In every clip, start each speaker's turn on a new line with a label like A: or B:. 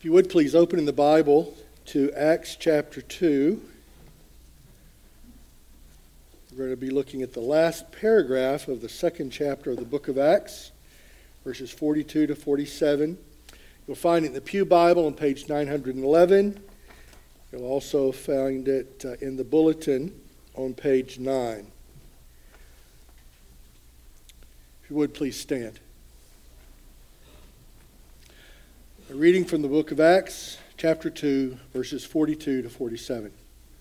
A: If you would please open in the Bible to Acts chapter 2. We're going to be looking at the last paragraph of the second chapter of the book of Acts, verses 42 to 47. You'll find it in the Pew Bible on page 911. You'll also find it in the bulletin on page 9. If you would please stand. A reading from the book of Acts, chapter 2, verses 42 to 47.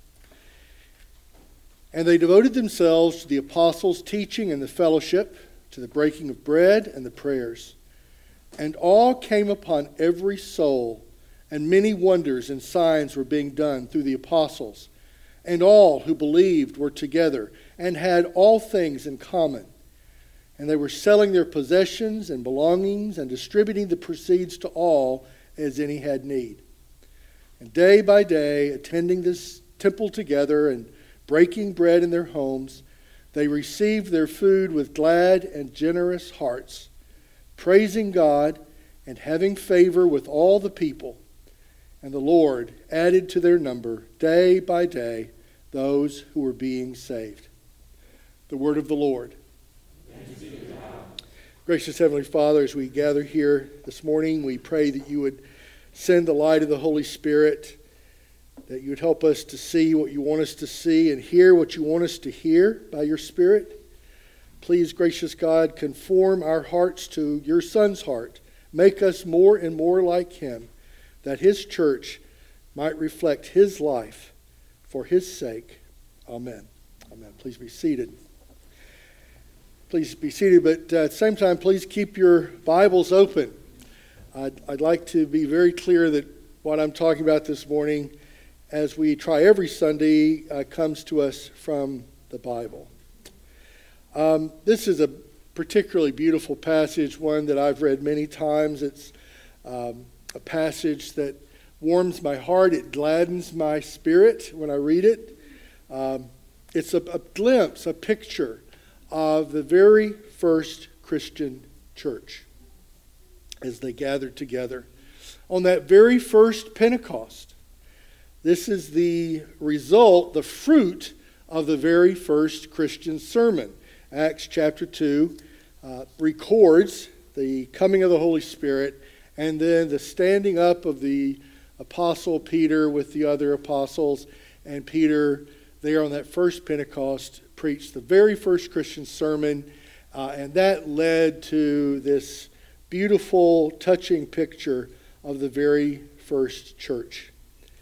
A: And they devoted themselves to the apostles' teaching and the fellowship, to the breaking of bread and the prayers. And awe came upon every soul, and many wonders and signs were being done through the apostles. And all who believed were together and had all things in common. And they were selling their possessions and belongings and distributing the proceeds to all as any had need. And day by day, attending this temple together and breaking bread in their homes, they received their food with glad and generous hearts, praising God and having favor with all the people. And the Lord added to their number day by day those who were being saved. The word of the Lord. Gracious Heavenly Father, as we gather here this morning, we pray that you would send the light of the Holy Spirit, that you would help us to see what you want us to see and hear what you want us to hear by your Spirit. Please, gracious God, conform our hearts to your Son's heart. Make us more and more like him, that his church might reflect his life for his sake. Amen. Amen. Please be seated. Please be seated, but at the same time, please keep your Bibles open. I'd like to be very clear that what I'm talking about this morning, as we try every Sunday, comes to us from the Bible. This is a particularly beautiful passage, one that I've read many times. It's a passage that warms my heart. It gladdens my spirit when I read it. It's a glimpse, a picture of the very first Christian church as they gathered together on that very first Pentecost. This is the result, the fruit of the very first Christian sermon. Acts chapter 2 records the coming of the Holy Spirit and then the standing up of the apostle Peter with the other apostles, and Peter there on that first Pentecost preached the very first Christian sermon, and that led to this beautiful, touching picture of the very first church.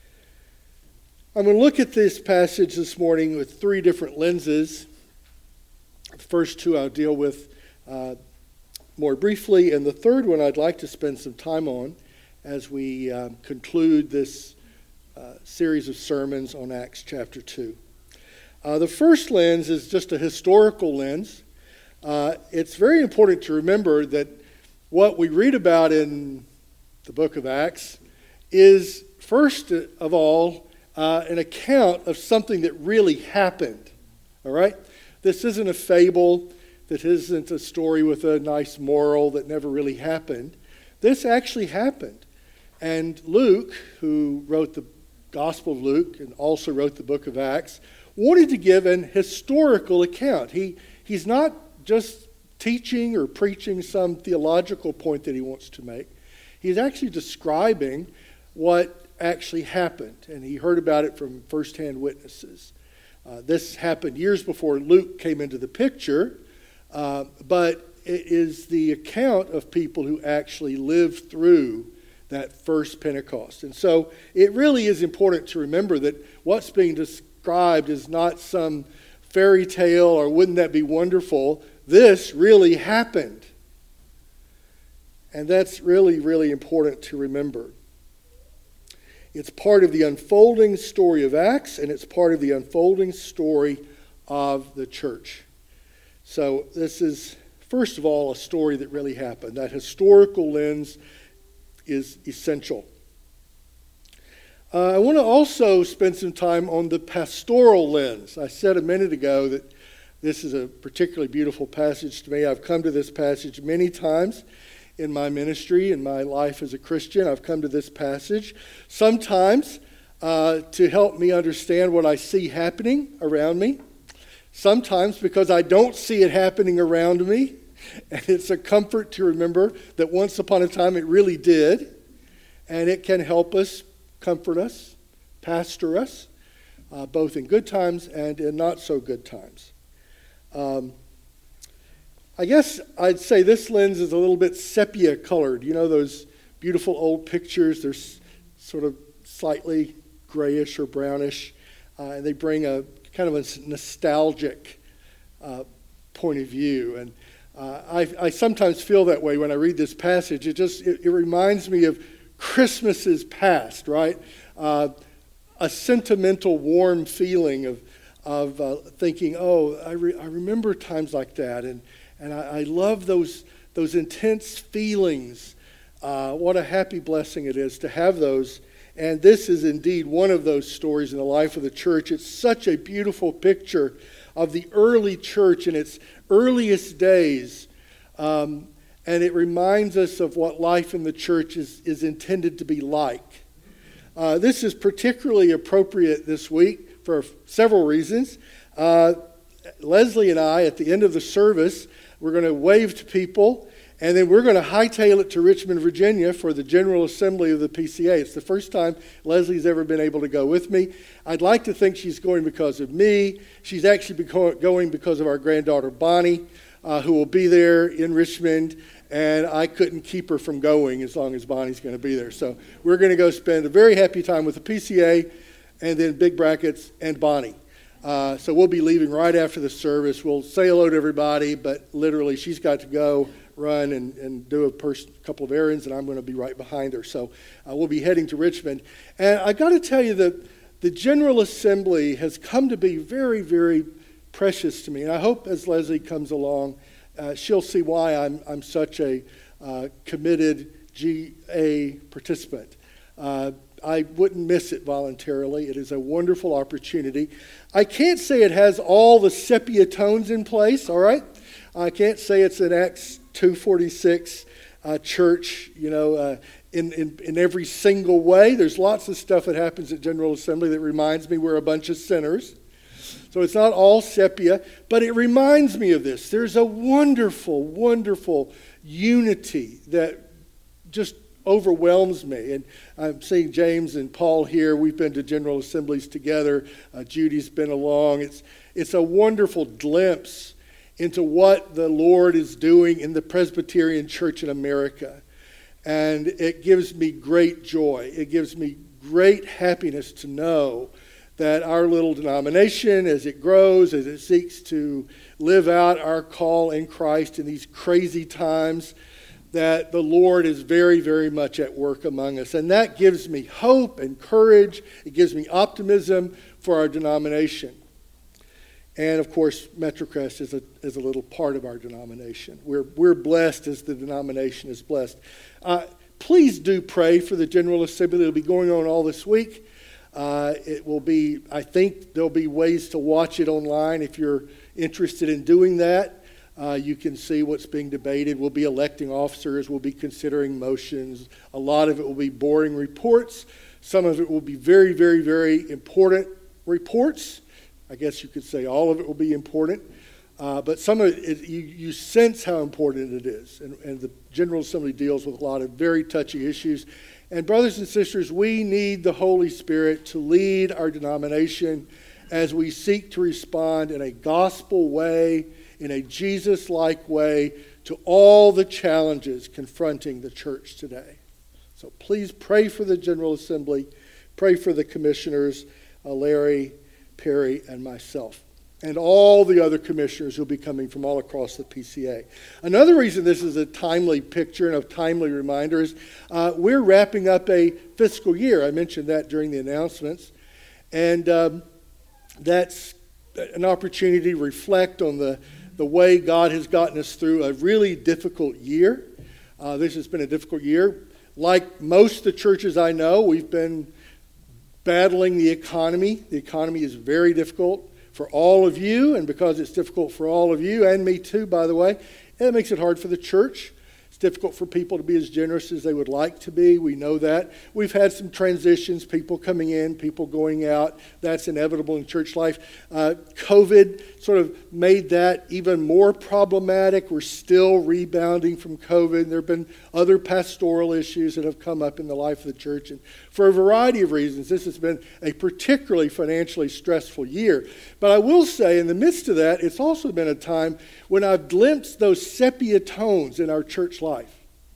A: I'm going to look at this passage this morning with three different lenses. The first two I'll deal with more briefly, and the third one I'd like to spend some time on as we conclude this series of sermons on Acts chapter 2. The first lens is just a historical lens. It's very important to remember that what we read about in the book of Acts is, first of all, an account of something that really happened. All right? This isn't a fable. This isn't a story with a nice moral that never really happened. This actually happened. And Luke, who wrote the Gospel of Luke and also wrote the book of Acts, wanted to give an historical account. He's not just teaching or preaching some theological point that he wants to make. He's actually describing what actually happened, and he heard about it from firsthand witnesses. This happened years before Luke came into the picture, but it is the account of people who actually lived through that first Pentecost. And so it really is important to remember that what's being described is not some fairy tale or wouldn't that be wonderful. This really happened. And that's really, really important to remember. It's part of the unfolding story of Acts, and it's part of the unfolding story of the church. So this is, first of all, a story that really happened. That historical lens is essential. I want to also spend some time on the pastoral lens. I said a minute ago that this is a particularly beautiful passage to me. I've come to this passage many times, in my ministry, in my life as a Christian. I've come to this passage. Sometimes to help me understand what I see happening around me. Sometimes because I don't see it happening around me. And it's a comfort to remember that once upon a time it really did. And it can help us, comfort us, pastor us, both in good times and in not so good times. I guess I'd say this lens is a little bit sepia colored. You know those beautiful old pictures? They're sort of slightly grayish or brownish. And they bring a kind of a nostalgic point of view. And I sometimes feel that way when I read this passage. It reminds me of Christmases past, right? A sentimental, warm feeling of thinking, I remember times like that, and I love those intense feelings. What a happy blessing it is to have those. And this is indeed one of those stories in the life of the church. It's such a beautiful picture of the early church in its earliest days. And it reminds us of what life in the church is intended to be like. This is particularly appropriate this week for several reasons. Leslie and I, at the end of the service, we're going to wave to people, and then we're going to hightail it to Richmond, Virginia for the General Assembly of the PCA. It's the first time Leslie's ever been able to go with me. I'd like to think she's going because of me. She's actually going because of our granddaughter Bonnie, who will be there in Richmond, and I couldn't keep her from going as long as Bonnie's going to be there. So we're going to go spend a very happy time with the PCA, and then big brackets, and Bonnie. So we'll be leaving right after the service. We'll say hello to everybody, but literally she's got to go run and do a couple of errands, and I'm going to be right behind her. So we'll be heading to Richmond. And I got to tell you that the General Assembly has come to be very, very precious to me. And I hope as Leslie comes along, she'll see why I'm such a committed GA participant. I wouldn't miss it voluntarily. It is a wonderful opportunity. I can't say it has all the sepia tones in place, all right? I can't say it's an Acts 2:46 church, in every single way. There's lots of stuff that happens at General Assembly that reminds me we're a bunch of sinners. So it's not all sepia, but it reminds me of this. There's a wonderful, wonderful unity that just overwhelms me. And I'm seeing James and Paul here. We've been to General Assemblies together. Judy's been along. It's a wonderful glimpse into what the Lord is doing in the Presbyterian Church in America. And it gives me great joy. It gives me great happiness to know that our little denomination, as it grows, as it seeks to live out our call in Christ in these crazy times, that the Lord is very, very much at work among us. And that gives me hope and courage. It gives me optimism for our denomination. And, of course, Metrocrest is a little part of our denomination. We're blessed as the denomination is blessed. Please do pray for the General Assembly that will be going on all this week. It will be, I think there'll be ways to watch it online if you're interested in doing that. You can see what's being debated. We'll be electing officers. We'll be considering motions. A lot of it will be boring reports. Some of it will be very, very, very important reports. I guess you could say all of it will be important. But some of it, you sense how important it is. And the General Assembly deals with a lot of very touchy issues. And brothers and sisters, we need the Holy Spirit to lead our denomination as we seek to respond in a gospel way, in a Jesus-like way, to all the challenges confronting the church today. So please pray for the General Assembly. Pray for the commissioners, Larry, Perry, and myself, and all the other commissioners who will be coming from all across the PCA. Another reason this is a timely picture and a timely reminder is we're wrapping up a fiscal year. I mentioned that during the announcements. And that's an opportunity to reflect on the way God has gotten us through a really difficult year. This has been a difficult year. Like most of the churches I know, we've been battling the economy. The economy is very difficult for all of you, and because it's difficult for all of you, and me too, by the way, it makes it hard for the church. It's difficult for people to be as generous as they would like to be. We know that. We've had some transitions, people coming in, people going out. That's inevitable in church life. COVID sort of made that even more problematic. We're still rebounding from COVID. There have been other pastoral issues that have come up in the life of the church. And for a variety of reasons, this has been a particularly financially stressful year. But I will say, in the midst of that, it's also been a time when I've glimpsed those sepia tones in our church life.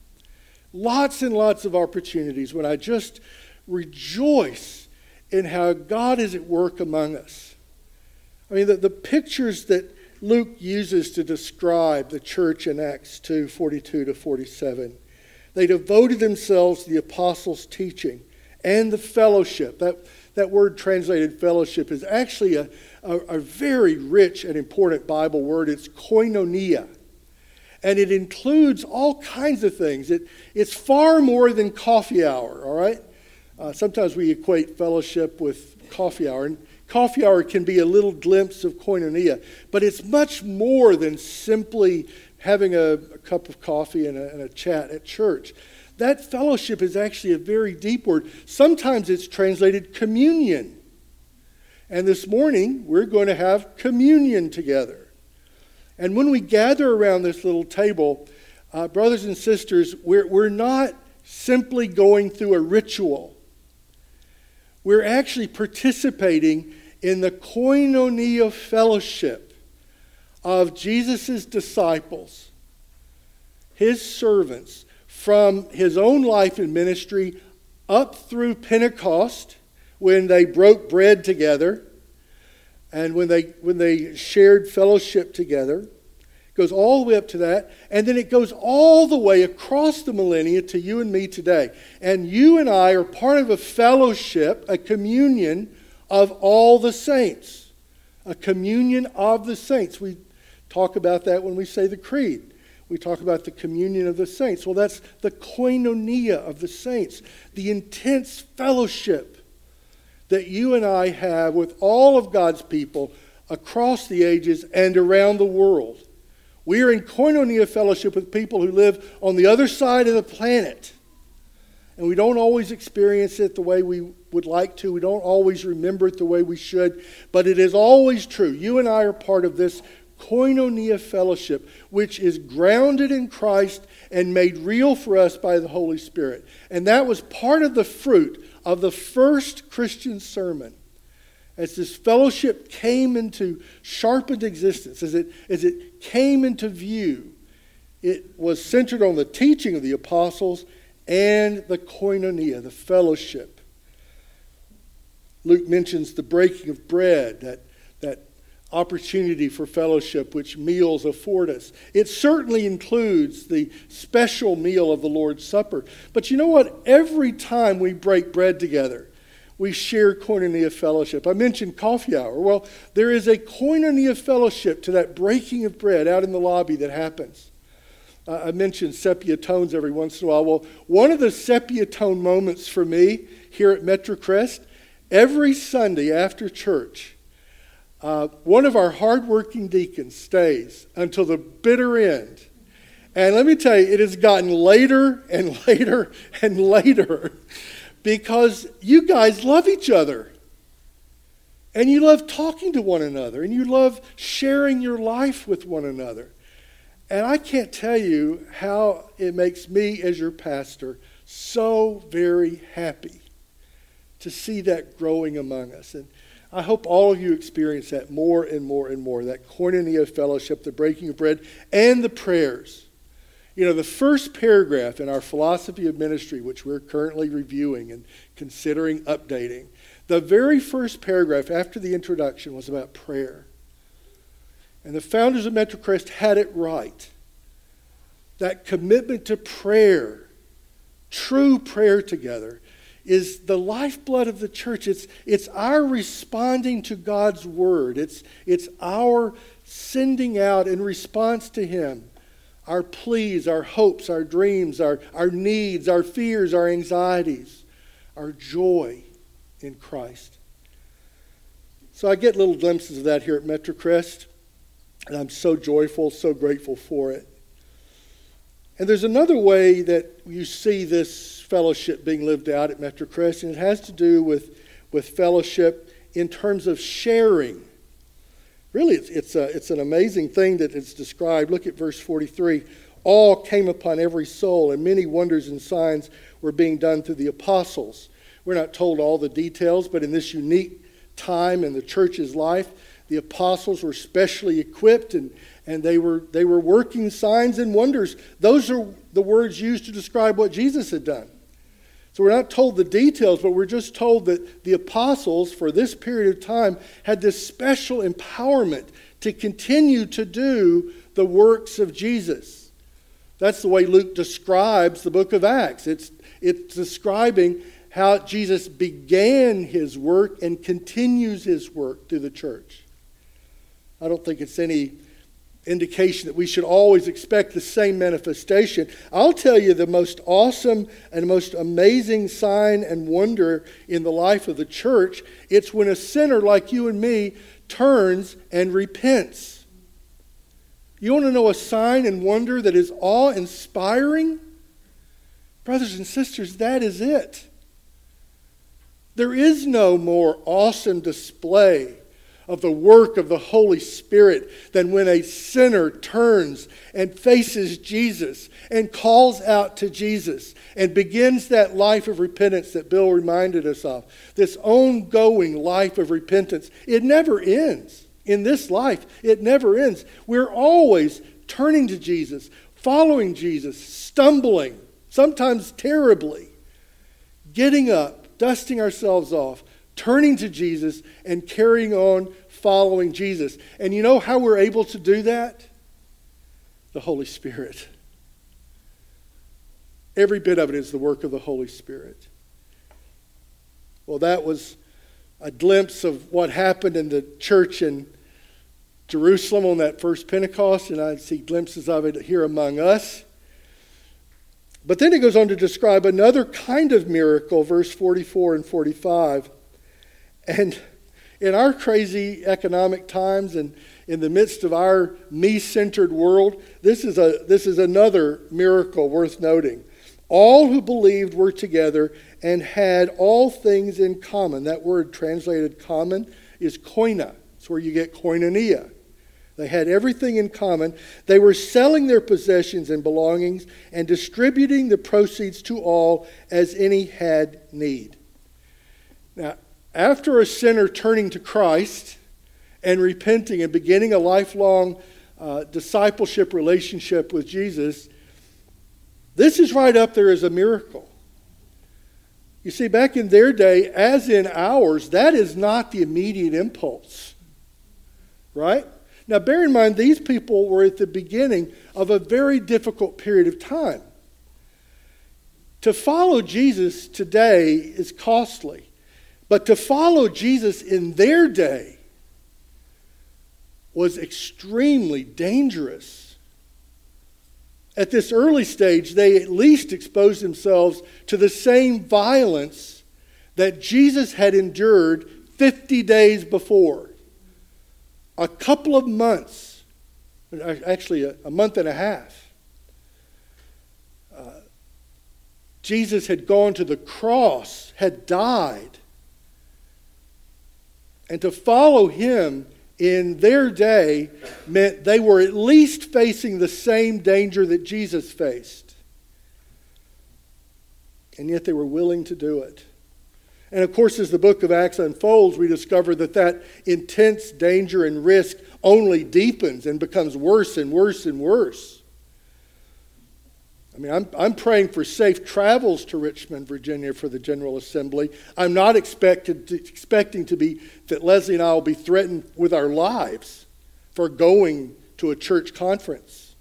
A: Lots and lots of opportunities when I just rejoice in how God is at work among us. I mean, the pictures that Luke uses to describe the church in Acts 2:42 to 47, they devoted themselves to the apostles' teaching and the fellowship. That word translated fellowship is actually a very rich and important Bible word. It's koinonia. And it includes all kinds of things. It's far more than coffee hour, all right? Sometimes we equate fellowship with coffee hour. And coffee hour can be a little glimpse of koinonia. But it's much more than simply having a cup of coffee and a chat at church. That fellowship is actually a very deep word. Sometimes it's translated communion. And this morning, we're going to have communion together. And when we gather around this little table, brothers and sisters, we're not simply going through a ritual. We're actually participating in the koinonia fellowship of Jesus' disciples, his servants, from his own life and ministry up through Pentecost, when they broke bread together and when they shared fellowship together. It goes all the way up to that. And then it goes all the way across the millennia to you and me today. And you and I are part of a fellowship, a communion of all the saints. A communion of the saints. We talk about that when we say the creed. We talk about the communion of the saints. Well, that's the koinonia of the saints. The intense fellowship that you and I have with all of God's people across the ages and around the world. We are in koinonia fellowship with people who live on the other side of the planet. And we don't always experience it the way we would like to. We don't always remember it the way we should. But it is always true. You and I are part of this koinonia fellowship, which is grounded in Christ and made real for us by the Holy Spirit. And that was part of the fruit of the first Christian sermon. As this fellowship came into sharpened existence, as it came into view, it was centered on the teaching of the apostles and the koinonia, the fellowship. Luke mentions the breaking of bread, that opportunity for fellowship which meals afford us. It certainly includes the special meal of the Lord's Supper. But you know what? Every time we break bread together, we share koinonia fellowship. I mentioned coffee hour. Well, there is a koinonia fellowship to that breaking of bread out in the lobby that happens. I mentioned sepia tones every once in a while. Well, one of the sepia tone moments for me here at Metro Crest, every Sunday after church, one of our hardworking deacons stays until the bitter end. And let me tell you, it has gotten later and later and later because you guys love each other. And you love talking to one another. And you love sharing your life with one another. And I can't tell you how it makes me as your pastor so very happy to see that growing among us. And I hope all of you experience that more and more and more, that koinonia fellowship, the breaking of bread, and the prayers. You know, the first paragraph in our philosophy of ministry, which we're currently reviewing and considering updating, the very first paragraph after the introduction was about prayer. And the founders of Metro Crest had it right. That commitment to prayer, true prayer together, is the lifeblood of the church. It's our responding to God's word. It's our sending out in response to him our pleas, our hopes, our dreams, our needs, our fears, our anxieties, our joy in Christ. So I get little glimpses of that here at Metro Crest, and I'm so joyful, so grateful for it. And there's another way that you see this fellowship being lived out at Metro Crest, and it has to do with fellowship in terms of sharing. Really, it's an amazing thing that it's described. Look at verse 43. All came upon every soul, and many wonders and signs were being done through the apostles. We're not told all the details, but in this unique time in the church's life, the apostles were specially equipped, and they were working signs and wonders. Those are the words used to describe what Jesus had done. So we're not told the details, but we're just told that the apostles, for this period of time, had this special empowerment to continue to do the works of Jesus. That's the way Luke describes the book of Acts. It's describing how Jesus began his work and continues his work through the church. I don't think it's any indication that we should always expect the same manifestation. I'll tell you the most awesome and most amazing sign and wonder in the life of the church. It's when a sinner like you and me turns and repents. You want to know a sign and wonder that is awe-inspiring? Brothers and sisters, that is it. There is no more awesome display of the work of the Holy Spirit than when a sinner turns and faces Jesus and calls out to Jesus and begins that life of repentance that Bill reminded us of. This ongoing life of repentance. It never ends. In this life, it never ends. We're always turning to Jesus, following Jesus, stumbling, sometimes terribly, getting up, dusting ourselves off, turning to Jesus and carrying on following Jesus. And you know how we're able to do that? The Holy Spirit. Every bit of it is the work of the Holy Spirit. Well, that was a glimpse of what happened in the church in Jerusalem on that first Pentecost, and I see glimpses of it here among us. But then it goes on to describe another kind of miracle, verse 44 and 45. And in our crazy economic times and in the midst of our me-centered world, this is another miracle worth noting. All who believed were together and had all things in common. That word translated common is koina. It's where you get koinonia. They had everything in common. They were selling their possessions and belongings and distributing the proceeds to all as any had need. Now, after a sinner turning to Christ and repenting and beginning a lifelong discipleship relationship with Jesus, this is right up there as a miracle. You see, back in their day, as in ours, that is not the immediate impulse. Right? Now, bear in mind, these people were at the beginning of a very difficult period of time. To follow Jesus today is costly. But to follow Jesus in their day was extremely dangerous. At this early stage, they at least exposed themselves to the same violence that Jesus had endured 50 days before. A couple of months, actually a month and a half, Jesus had gone to the cross, had died. And to follow him in their day meant they were at least facing the same danger that Jesus faced. And yet they were willing to do it. And of course, as the book of Acts unfolds, we discover that intense danger and risk only deepens and becomes worse and worse and worse. I mean, I'm praying for safe travels to Richmond, Virginia for the General Assembly. I'm not expecting that Leslie and I will be threatened with our lives for going to a church conference.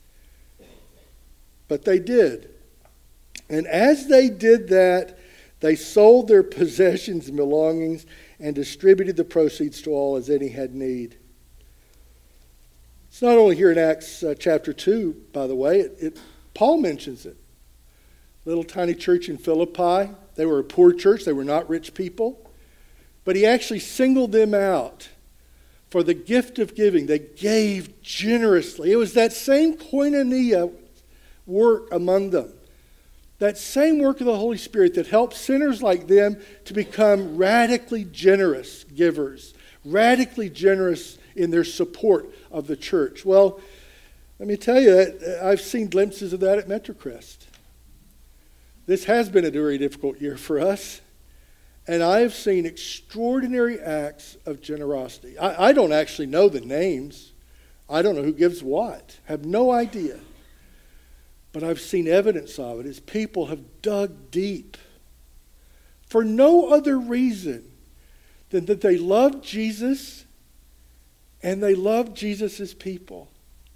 A: But they did. And as they did that, they sold their possessions and belongings and distributed the proceeds to all as any had need. It's not only here in Acts chapter 2, by the way. Paul mentions it. Little tiny church in Philippi. They were a poor church. They were not rich people. But he actually singled them out for the gift of giving. They gave generously. It was that same koinonia work among them. That same work of the Holy Spirit that helps sinners like them to become radically generous givers, radically generous in their support of the church. Well, let me tell you, I've seen glimpses of that at Metrocrest. This has been a very difficult year for us, and I have seen extraordinary acts of generosity. I don't actually know the names. I don't know who gives what. I have no idea. But I've seen evidence of it as people have dug deep for no other reason than that they love Jesus and they love Jesus' people.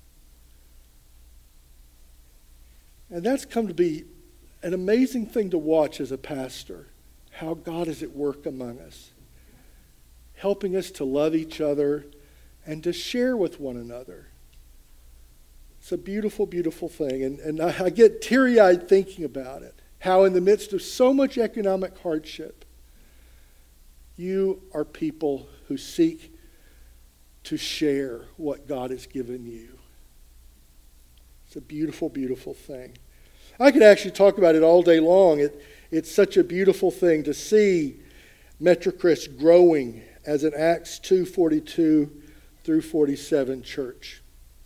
A: And that's come to be an amazing thing to watch as a pastor, how God is at work among us, helping us to love each other and to share with one another. It's a beautiful, beautiful thing. And I get teary-eyed thinking about it, how in the midst of so much economic hardship, you are people who seek to share what God has given you. It's a beautiful, beautiful thing. I could actually talk about it all day long. It's such a beautiful thing to see Metrocrest growing as an Acts 2:42 through 47 church.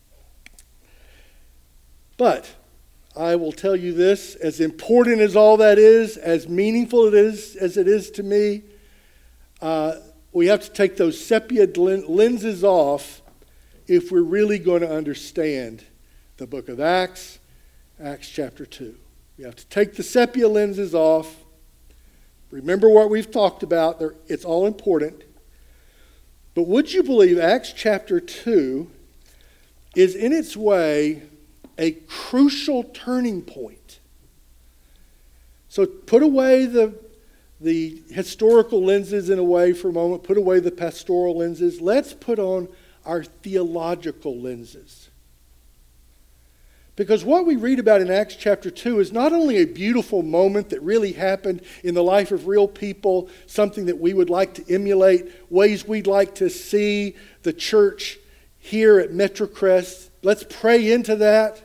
A: But I will tell you this, as important as all that is, as meaningful it is as it is to me, we have to take those sepia lenses off if we're really going to understand the book of Acts, Acts chapter 2. We have to take the sepia lenses off. Remember what we've talked about. It's all important. But would you believe Acts chapter 2 is in its way a crucial turning point? So put away the historical lenses in a way for a moment. Put away the pastoral lenses. Let's put on our theological lenses. Because what we read about in Acts chapter 2 is not only a beautiful moment that really happened in the life of real people, something that we would like to emulate, ways we'd like to see the church here at Metrocrest. Let's pray into that.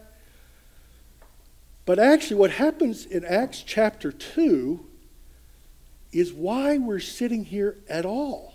A: But actually what happens in Acts chapter 2 is why we're sitting here at all.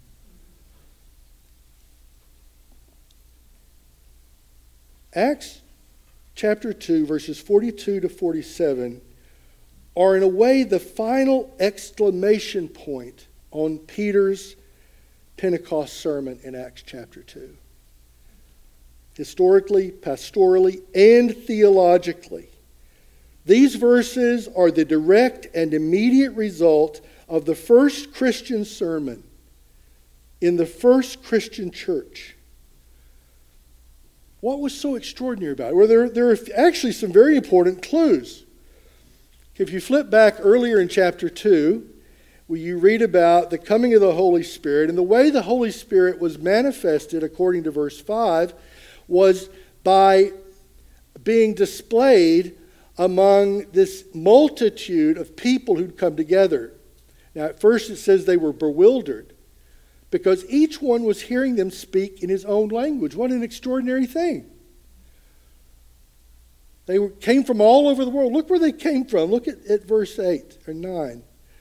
A: Acts chapter 2, verses 42 to 47 are in a way the final exclamation point on Peter's Pentecost sermon in Acts chapter 2. Historically, pastorally, and theologically, these verses are the direct and immediate result of the first Christian sermon in the first Christian church. What was so extraordinary about it? Well, there are actually some very important clues. If you flip back earlier in chapter 2, where you read about the coming of the Holy Spirit, and the way the Holy Spirit was manifested, according to verse 5, was by being displayed among this multitude of people who'd come together. Now, at first it says they were bewildered, because each one was hearing them speak in his own language. What an extraordinary thing. They came from all over the world. Look where they came from. Look at verse 8 or 9.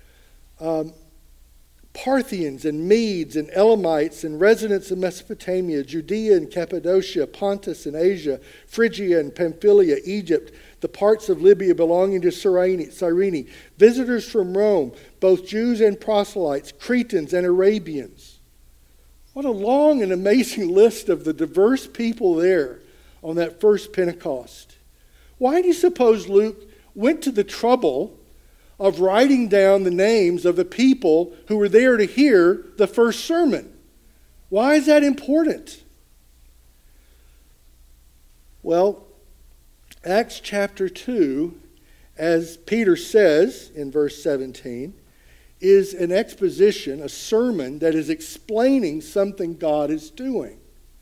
A: Parthians and Medes and Elamites and residents of Mesopotamia, Judea and Cappadocia, Pontus and Asia, Phrygia and Pamphylia, Egypt, the parts of Libya belonging to Cyrene, visitors from Rome, both Jews and proselytes, Cretans and Arabians. What a long and amazing list of the diverse people there on that first Pentecost. Why do you suppose Luke went to the trouble of writing down the names of the people who were there to hear the first sermon? Why is that important? Well, Acts chapter 2, as Peter says in verse 17, is an exposition, a sermon that is explaining something God is doing.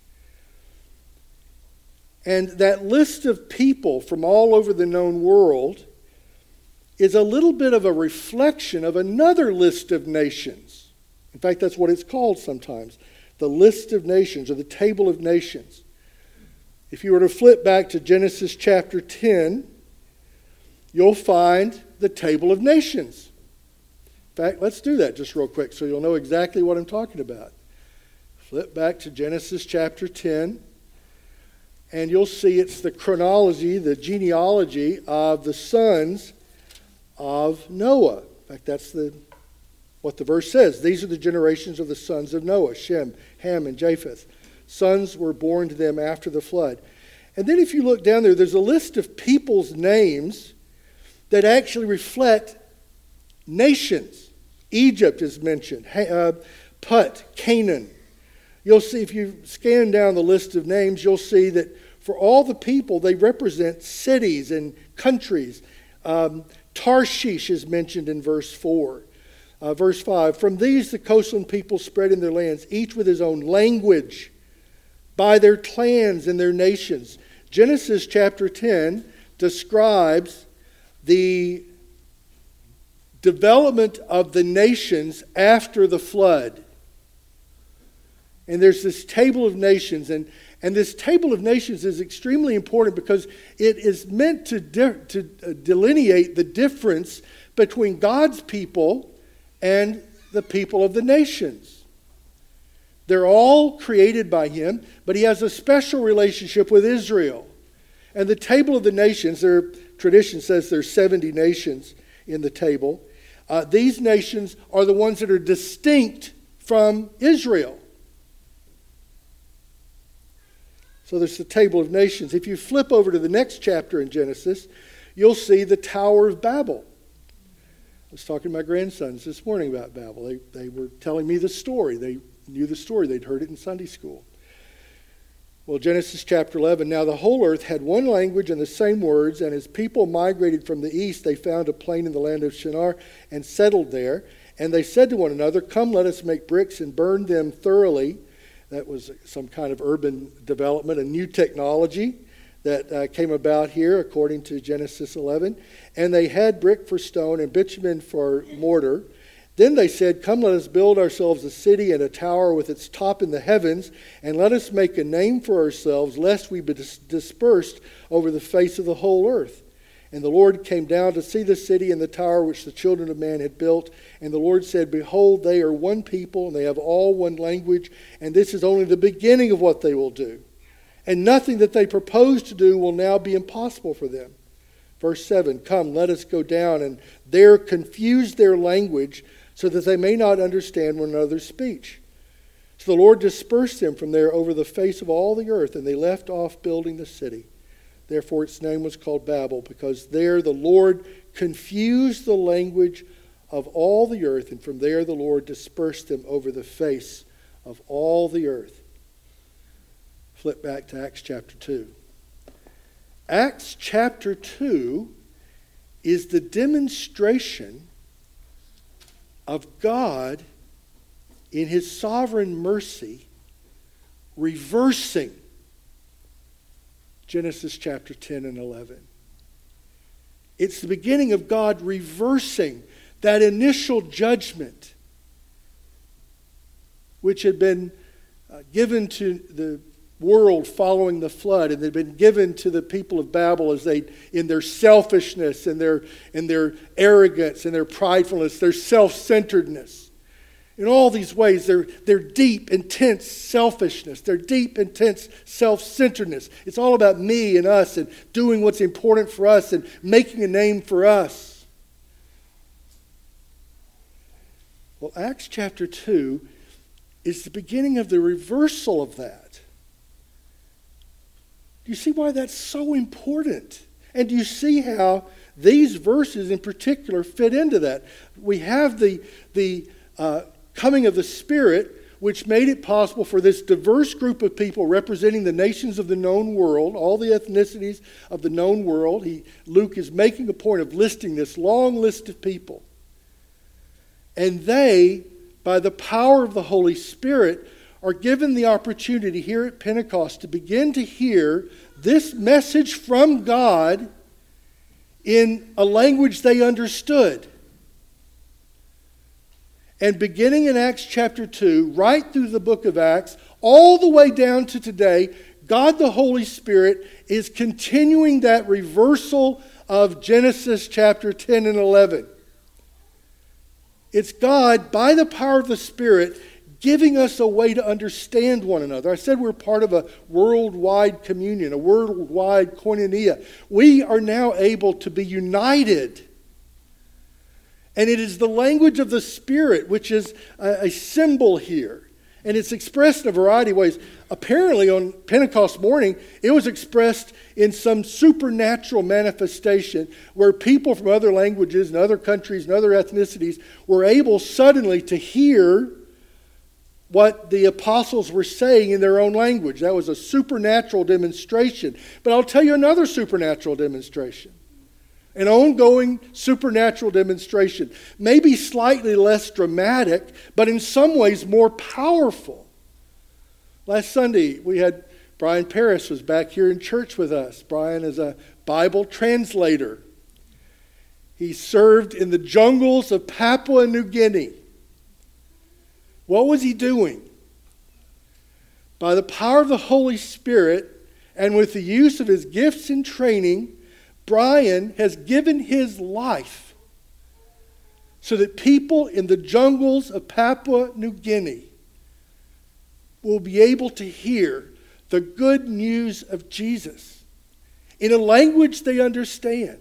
A: And that list of people from all over the known world is a little bit of a reflection of another list of nations. In fact, that's what it's called sometimes, the list of nations or the table of nations. If you were to flip back to Genesis chapter 10, you'll find the table of nations. In fact, let's do that just real quick so you'll know exactly what I'm talking about. Flip back to Genesis chapter 10, and you'll see it's the chronology, the genealogy of the sons of Noah. In fact, that's what the verse says. These are the generations of the sons of Noah, Shem, Ham, and Japheth. Sons were born to them after the flood. And then if you look down there, there's a list of people's names that actually reflect nations. Egypt is mentioned, Put, Canaan. You'll see, if you scan down the list of names, you'll see that for all the people, they represent cities and countries. Tarshish is mentioned in verse 4. Verse 5, from these the coastland people spread in their lands, each with his own language, by their clans and their nations. Genesis chapter 10 describes the development of the nations after the flood. And there's this table of nations, and this table of nations is extremely important because it is meant to delineate the difference between God's people and the people of the nations. They're all created by him, but he has a special relationship with Israel. And the table of the nations, their tradition says there's 70 nations in the table. These nations are the ones that are distinct from Israel. So there's the table of nations. If you flip over to the next chapter in Genesis, you'll see the Tower of Babel. I was talking to my grandsons this morning about Babel. They were telling me the story. They knew the story. They'd heard it in Sunday school. Well, Genesis chapter 11, now the whole earth had one language and the same words, and as people migrated from the east, they found a plain in the land of Shinar and settled there. And they said to one another, come, let us make bricks and burn them thoroughly. That was some kind of urban development, a new technology that came about here according to Genesis 11. And they had brick for stone and bitumen for mortar. Then they said, come, let us build ourselves a city and a tower with its top in the heavens, and let us make a name for ourselves, lest we be dispersed over the face of the whole earth. And the Lord came down to see the city and the tower which the children of man had built. And the Lord said, behold, they are one people, and they have all one language, and this is only the beginning of what they will do. And nothing that they propose to do will now be impossible for them. Verse 7, come, let us go down, and there confuse their language, so that they may not understand one another's speech. So the Lord dispersed them from there over the face of all the earth, and they left off building the city. Therefore its name was called Babel, because there the Lord confused the language of all the earth, and from there the Lord dispersed them over the face of all the earth. Flip back to Acts chapter 2. Acts chapter 2 is the demonstration of God in his sovereign mercy reversing Genesis chapter 10 and 11. It's the beginning of God reversing that initial judgment which had been given to the world following the flood, and they'd been given to the people of Babel as they, in their selfishness and their arrogance and their pridefulness, their self-centeredness. In all these ways, their deep, intense selfishness, their deep, intense self-centeredness. It's all about me and us and doing what's important for us and making a name for us. Well, Acts chapter 2 is the beginning of the reversal of that. Do you see why that's so important? And do you see how these verses in particular fit into that? We have the coming of the Spirit, which made it possible for this diverse group of people representing the nations of the known world, all the ethnicities of the known world. Luke is making a point of listing this long list of people. And they, by the power of the Holy Spirit, are given the opportunity here at Pentecost to begin to hear this message from God in a language they understood. And beginning in Acts chapter 2, right through the book of Acts, all the way down to today, God the Holy Spirit is continuing that reversal of Genesis chapter 10 and 11. It's God, by the power of the Spirit, giving us a way to understand one another. I said we're part of a worldwide communion, a worldwide koinonia. We are now able to be united. And it is the language of the Spirit, which is a symbol here. And it's expressed in a variety of ways. Apparently on Pentecost morning, it was expressed in some supernatural manifestation where people from other languages and other countries and other ethnicities were able suddenly to hear what the apostles were saying in their own language. That was a supernatural demonstration. But I'll tell you another supernatural demonstration. An ongoing supernatural demonstration. Maybe slightly less dramatic, but in some ways more powerful. Last Sunday, we had Brian Paris was back here in church with us. Brian is a Bible translator. He served in the jungles of Papua New Guinea. What was he doing? By the power of the Holy Spirit and with the use of his gifts and training, Brian has given his life so that people in the jungles of Papua New Guinea will be able to hear the good news of Jesus in a language they understand.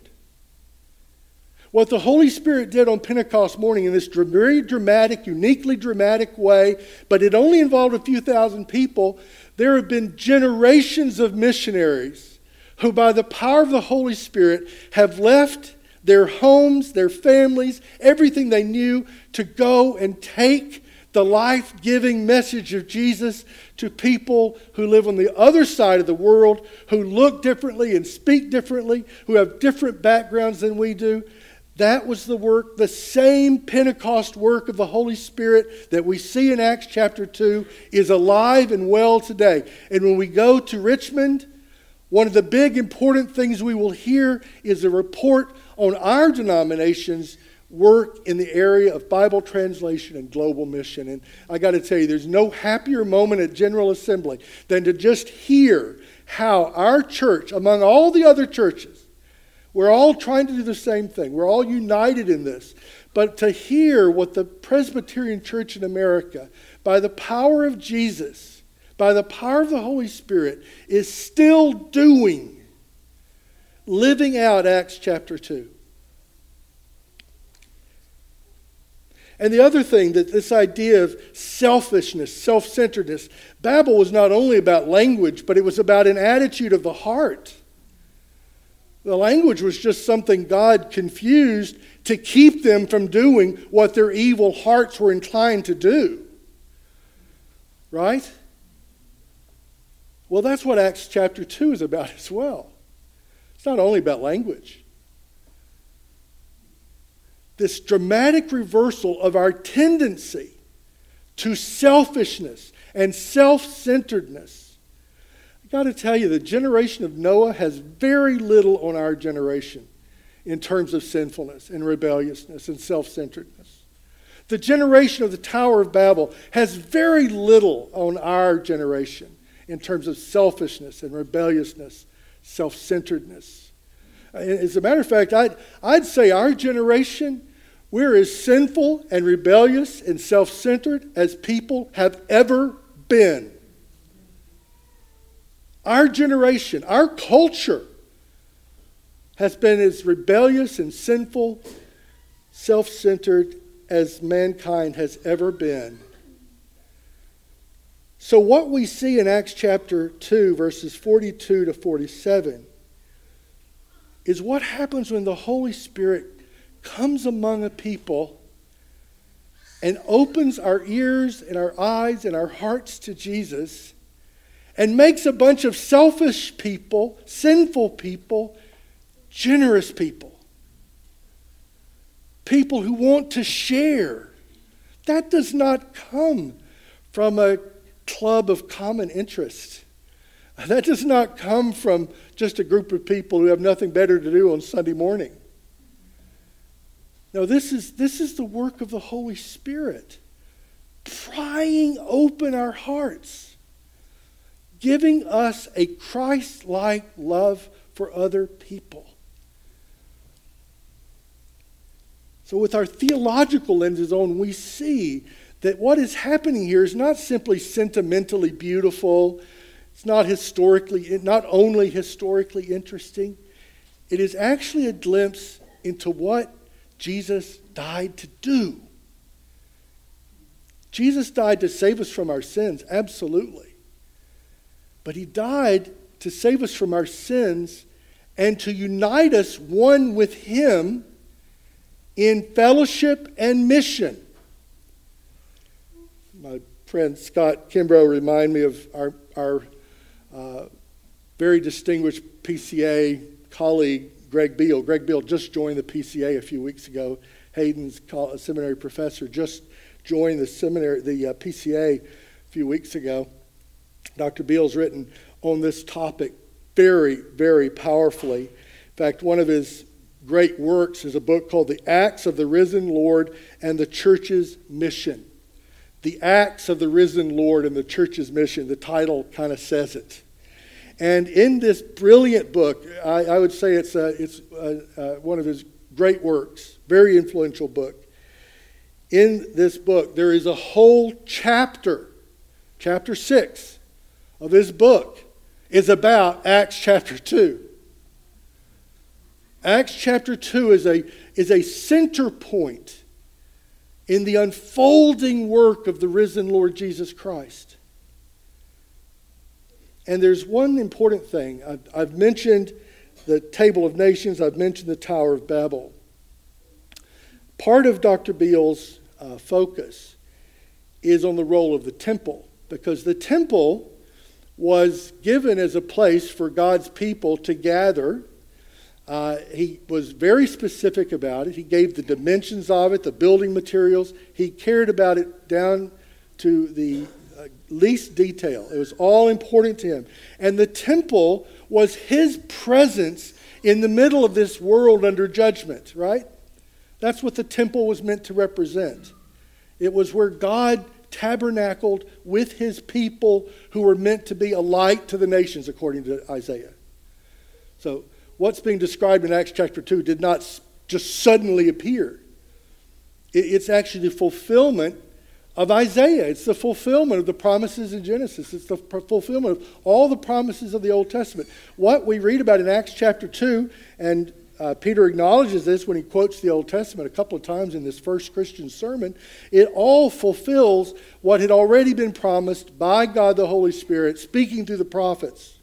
A: What the Holy Spirit did on Pentecost morning in this very dramatic, uniquely dramatic way, but it only involved a few thousand people. There have been generations of missionaries who by the power of the Holy Spirit have left their homes, their families, everything they knew to go and take the life-giving message of Jesus to people who live on the other side of the world, who look differently and speak differently, who have different backgrounds than we do. That was the work, the same Pentecost work of the Holy Spirit that we see in Acts chapter 2 is alive and well today. And when we go to Richmond, one of the big important things we will hear is a report on our denomination's work in the area of Bible translation and global mission. And I got to tell you, there's no happier moment at General Assembly than to just hear how our church, among all the other churches, we're all trying to do the same thing. We're all united in this. But to hear what the Presbyterian Church in America, by the power of Jesus, by the power of the Holy Spirit, is still doing, living out Acts chapter 2. And the other thing, that this idea of selfishness, self-centeredness, Babel was not only about language, but it was about an attitude of the heart. The language was just something God confused to keep them from doing what their evil hearts were inclined to do. Right? Well, that's what Acts chapter 2 is about as well. It's not only about language. This dramatic reversal of our tendency to selfishness and self-centeredness. I've got to tell you, the generation of Noah has very little on our generation in terms of sinfulness and rebelliousness and self-centeredness. The generation of the Tower of Babel has very little on our generation in terms of selfishness and rebelliousness, self-centeredness. As a matter of fact, I'd say our generation, we're as sinful and rebellious and self-centered as people have ever been. Our generation, our culture has been as rebellious and sinful, self-centered as mankind has ever been. So what we see in Acts chapter 2, verses 42 to 47, is what happens when the Holy Spirit comes among a people and opens our ears and our eyes and our hearts to Jesus and makes a bunch of selfish people, sinful people, generous people. People who want to share. That does not come from a club of common interest. That does not come from just a group of people who have nothing better to do on Sunday morning. No, this is the work of the Holy Spirit, prying open our hearts, giving us a Christ-like love for other people. So with our theological lenses on, we see that what is happening here is not simply sentimentally beautiful. It's not only historically interesting. It is actually a glimpse into what Jesus died to do. Jesus died to save us from our sins, absolutely. But he died to save us from our sins and to unite us one with him in fellowship and mission. My friend Scott Kimbrough reminded me of our very distinguished PCA colleague, Greg Beal. Greg Beal just joined the PCA a few weeks ago. Hayden's seminary professor just joined the PCA a few weeks ago. Dr. Beal's written on this topic very, very powerfully. In fact, one of his great works is a book called The Acts of the Risen Lord and the Church's Mission. The Acts of the Risen Lord and the Church's Mission. The title kind of says it. And in this brilliant book, I would say it's one of his great works, very influential book. In this book, there is a whole chapter 6 of this book is about Acts chapter 2. Acts chapter 2 is a center point in the unfolding work of the risen Lord Jesus Christ. And there's one important thing. I've mentioned the Table of Nations. I've mentioned the Tower of Babel. Part of Dr. Beal's focus is on the role of the temple, because the temple was given as a place for God's people to gather. He was very specific about it. He gave the dimensions of it, the building materials. He cared about it down to the least detail. It was all important to him. And the temple was his presence in the middle of this world under judgment, right? That's what the temple was meant to represent. It was where God tabernacled with his people who were meant to be a light to the nations, according to Isaiah. So what's being described in Acts chapter 2 did not just suddenly appear. It's actually the fulfillment of Isaiah. It's the fulfillment of the promises in Genesis. It's the fulfillment of all the promises of the Old Testament. What we read about in Acts chapter 2, and Peter acknowledges this when he quotes the Old Testament a couple of times in this first Christian sermon, it all fulfills what had already been promised by God the Holy Spirit, speaking through the prophets.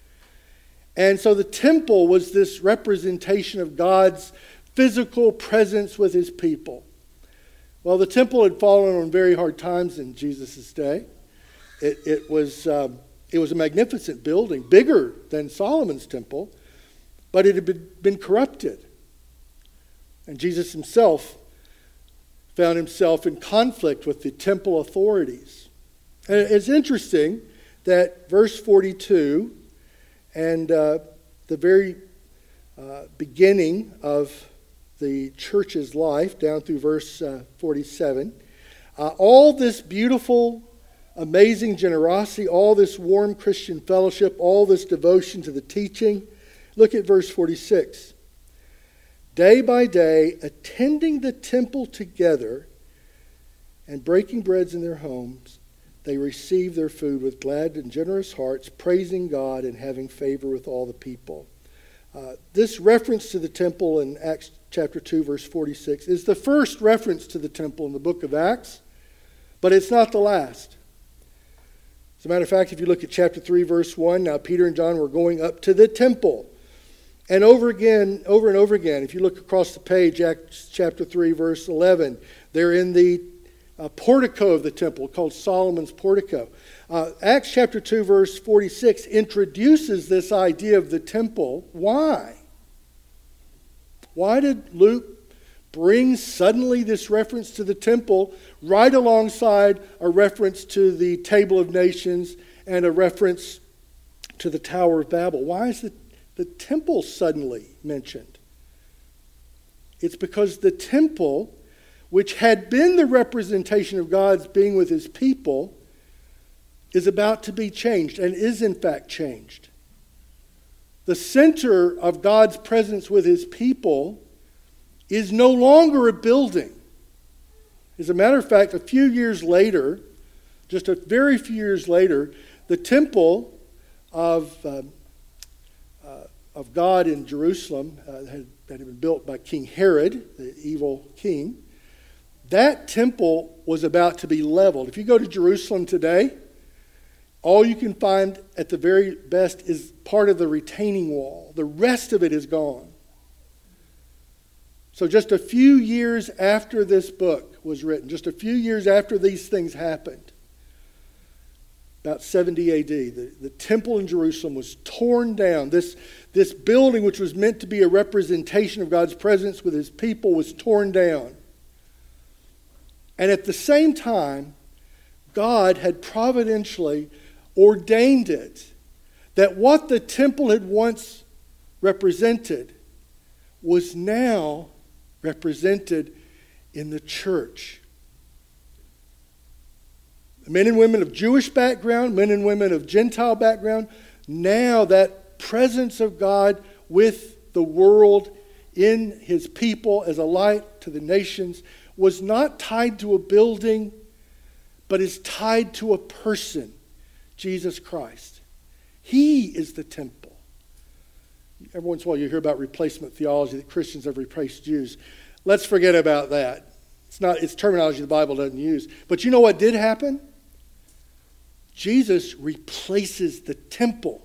A: And so the temple was this representation of God's physical presence with his people. Well, the temple had fallen on very hard times in Jesus' day. It was a magnificent building, bigger than Solomon's temple, but it had been corrupted. And Jesus himself found himself in conflict with the temple authorities. And it's interesting that verse 42 and the very beginning of the church's life, down through verse 47, all this beautiful, amazing generosity, all this warm Christian fellowship, all this devotion to the teaching. Look at verse 46. Day by day, attending the temple together and breaking breads in their homes, they received their food with glad and generous hearts, praising God and having favor with all the people. This reference to the temple in Acts chapter 2, verse 46, is the first reference to the temple in the book of Acts, but it's not the last. As a matter of fact, if you look at chapter 3, verse 1, now Peter and John were going up to the temple. And over and over again, if you look across the page, Acts chapter 3, verse 11, they're in the portico of the temple called Solomon's portico. Acts chapter 2, verse 46 introduces this idea of the temple. Why? Why did Luke bring suddenly this reference to the temple right alongside a reference to the Table of Nations and a reference to the Tower of Babel? Why is the temple suddenly mentioned? It's because the temple, which had been the representation of God's being with his people, is about to be changed and is in fact changed. The center of God's presence with his people is no longer a building. As a matter of fact, a few years later, just a very few years later, the temple of God in Jerusalem that had been built by King Herod, the evil king, that temple was about to be leveled. If you go to Jerusalem today, all you can find at the very best is part of the retaining wall. The rest of it is gone. So just a few years after this book was written, just a few years after these things happened, about 70 AD, the temple in Jerusalem was torn down. This building, which was meant to be a representation of God's presence with his people, was torn down. And at the same time, God had providentially ordained it that what the temple had once represented was now represented in the church. Men and women of Jewish background, men and women of Gentile background, now that presence of God with the world in his people as a light to the nations was not tied to a building, but is tied to a person, Jesus Christ. He is the temple. Every once in a while you hear about replacement theology, that Christians have replaced Jews. Let's forget about that. It's terminology the Bible doesn't use. But you know what did happen? Jesus replaces the temple.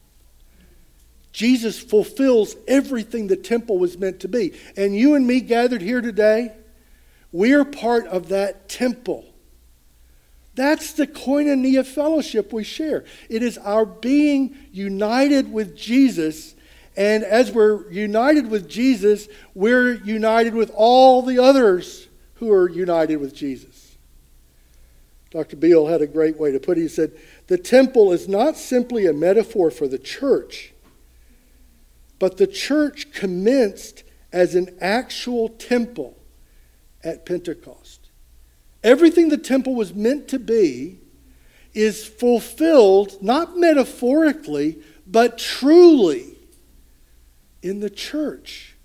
A: Jesus fulfills everything the temple was meant to be. And you and me gathered here today, we're part of that temple. That's the koinonia fellowship we share. It is our being united with Jesus. And as we're united with Jesus, we're united with all the others who are united with Jesus. Dr. Beale had a great way to put it. He said, the temple is not simply a metaphor for the church, but the church commenced as an actual temple at Pentecost. Everything the temple was meant to be is fulfilled, not metaphorically, but truly in the church.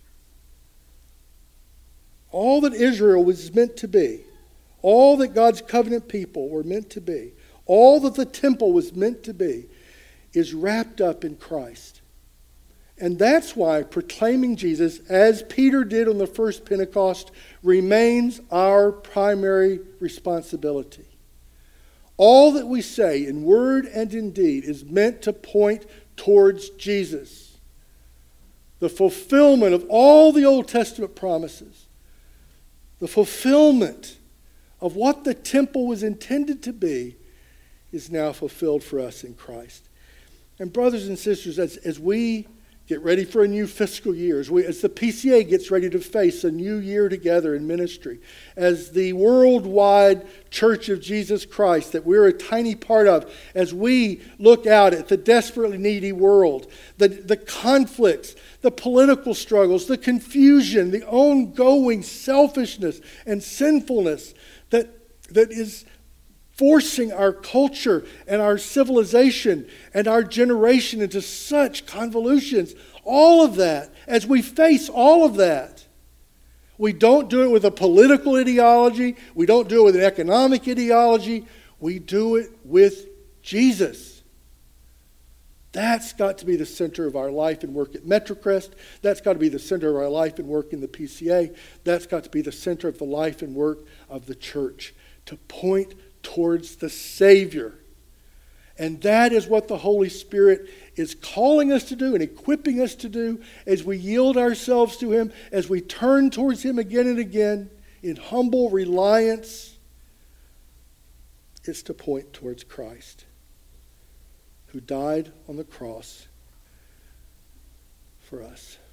A: All that Israel was meant to be, all that God's covenant people were meant to be, all that the temple was meant to be, is wrapped up in Christ. And that's why proclaiming Jesus, as Peter did on the first Pentecost, remains our primary responsibility. All that we say in word and in deed is meant to point towards Jesus. The fulfillment of all the Old Testament promises. The fulfillment of what the temple was intended to be is now fulfilled for us in Christ. And brothers and sisters, as we get ready for a new fiscal year, as the PCA gets ready to face a new year together in ministry, as the worldwide Church of Jesus Christ that we're a tiny part of, as we look out at the desperately needy world, the conflicts, the political struggles, the confusion, the ongoing selfishness and sinfulness that is forcing our culture and our civilization and our generation into such convolutions. All of that, as we face all of that, we don't do it with a political ideology. We don't do it with an economic ideology. We do it with Jesus. That's got to be the center of our life and work at Metrocrest. That's got to be the center of our life and work in the PCA. That's got to be the center of the life and work of the church, to point towards the Savior. And that is what the Holy Spirit is calling us to do and equipping us to do as we yield ourselves to Him, as we turn towards Him again and again in humble reliance. It's to point towards Christ, who died on the cross for us.